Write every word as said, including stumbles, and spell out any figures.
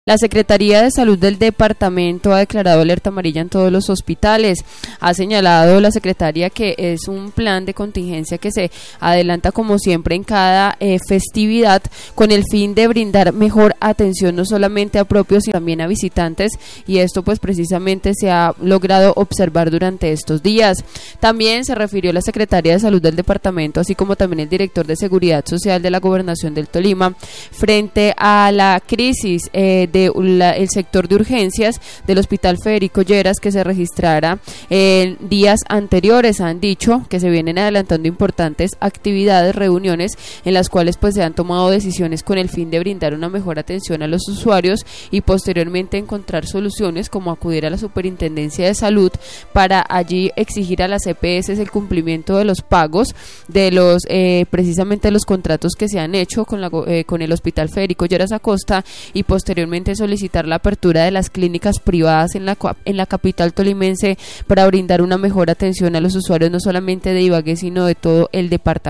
La Secretaría de Salud del departamento ha declarado alerta amarilla en todos los hospitales. Ha señalado la secretaria que es un plan de contingencia que se adelanta como siempre en cada eh, festividad con el fin de brindar mejor atención no solamente a propios sino también a visitantes, y esto pues precisamente se ha logrado observar durante estos días. También se refirió la secretaria de Salud del departamento, así como también el director de Seguridad Social de la Gobernación del Tolima, frente a la crisis eh, de la, el sector de urgencias del Hospital Federico Lleras que se registrara en días anteriores. Han dicho que se vienen adelantando importantes actividades, reuniones en las cuales pues se han tomado decisiones con el fin de brindar una mejor atención a los usuarios y posteriormente encontrar soluciones como acudir a la Superintendencia de Salud para allí exigir a las E P S el cumplimiento de los pagos de los eh, precisamente los contratos que se han hecho con, la, eh, con el Hospital Federico Lleras Acosta, y posteriormente solicitar la apertura de las clínicas privadas en la, en la capital tolimense para brindar una mejor atención a los usuarios no solamente de Ibagué sino de todo el departamento.